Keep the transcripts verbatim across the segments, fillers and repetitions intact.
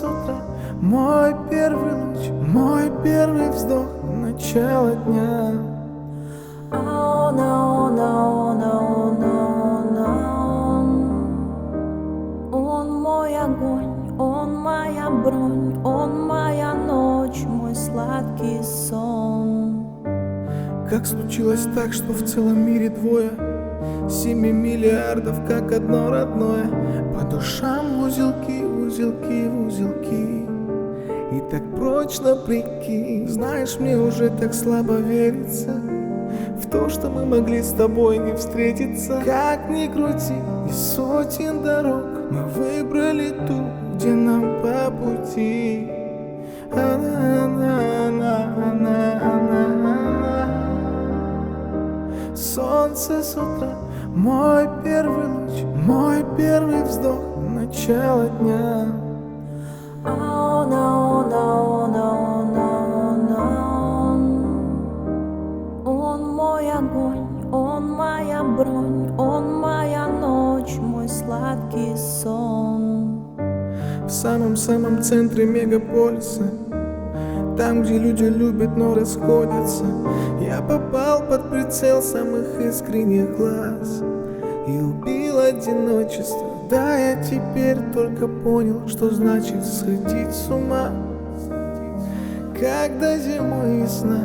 с утра, мой первый луч, мой первый вздох, начало дня. Oh no, no, no, no, no. Он мой огонь, он моя бронь, он моя ночь, мой сладкий сон. Как случилось так, что в целом мире двое, семи миллиардов, как одно родное, по душам узелки, узелки, узелки, и так прочно прикинь. Знаешь, мне уже так слабо верится в то, что мы могли с тобой не встретиться. Как ни крути, из сотен дорог мы выбрали ту, где нам по пути. Солнце с утра, мой первый луч, мой первый вздох, начало дня. Oh no, no, no, no, no. Он мой огонь, он моя бронь, он моя ночь, мой сладкий сон. В самом-самом центре мегаполиса, там, где люди любят, но расходятся, я попал под прицел самых искренних глаз и убил одиночество. Да, я теперь только понял, что значит сходить с ума, когда зимой весна,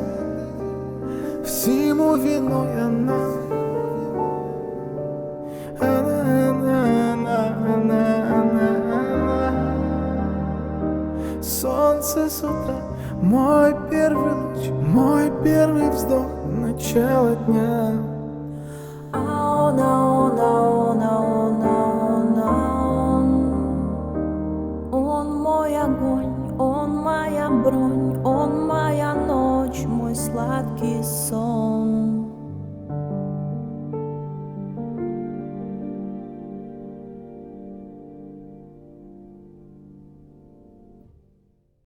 всему виной она. Она, она, она, она, она, она. Солнце с утра, мой первый луч, мой первый вздох, начало дня. Oh no, no, no, no, no. Он мой огонь, он моя бронь, он моя ночь, мой сладкий сон.